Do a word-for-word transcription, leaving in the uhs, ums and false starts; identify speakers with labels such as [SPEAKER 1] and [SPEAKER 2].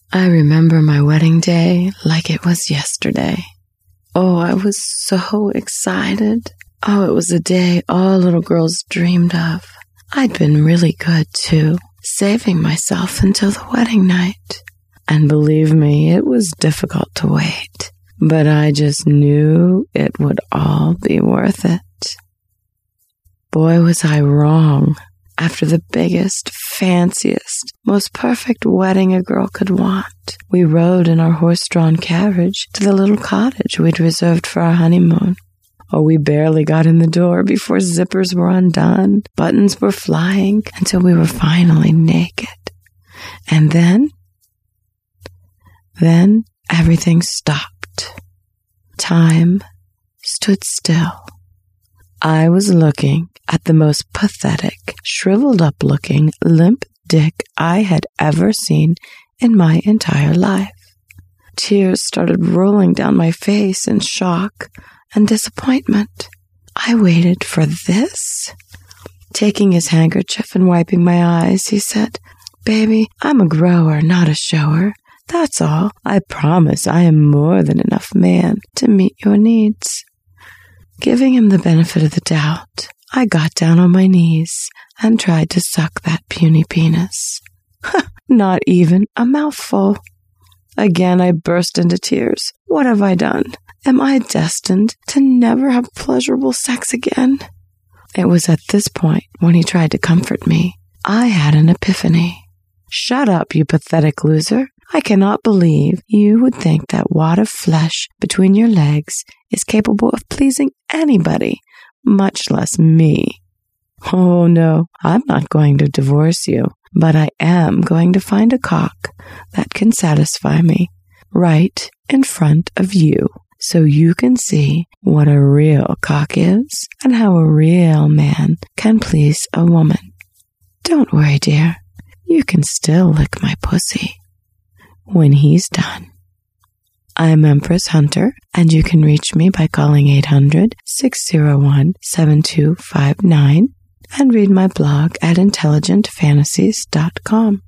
[SPEAKER 1] I remember my wedding day like it was yesterday. Oh, I was so excited. Oh, it was a day all little girls dreamed of. I'd been really good, too, saving myself until the wedding night. And believe me, it was difficult to wait. But I just knew it would all be worth it. Boy, was I wrong. After the biggest, fanciest, most perfect wedding a girl could want, we rode in our horse-drawn carriage to the little cottage we'd reserved for our honeymoon. Oh, we barely got in the door before zippers were undone, buttons were flying, until we were finally naked. And then, then everything stopped. Time stood still. I was looking at the most pathetic, shriveled-up-looking, limp dick I had ever seen in my entire life. Tears started rolling down my face in shock and disappointment. I waited for this. Taking his handkerchief and wiping my eyes, he said, "Baby, I'm a grower, not a shower. That's all. I promise I am more than enough man to meet your needs." Giving him the benefit of the doubt, I got down on my knees and tried to suck that puny penis. Not even a mouthful. Again, I burst into tears. What have I done? Am I destined to never have pleasurable sex again? It was at this point, when he tried to comfort me, I had an epiphany. Shut up, you pathetic loser. I cannot believe you would think that wad of flesh between your legs is capable of pleasing anybody, much less me. Oh, no, I'm not going to divorce you, but I am going to find a cock that can satisfy me right in front of you, so you can see what a real cock is and how a real man can please a woman. Don't worry, dear. You can still lick my pussy when he's done. I'm Empress Hunter, and you can reach me by calling eight hundred, six oh one, seven two five nine and read my blog at intelligent fantasies dot com.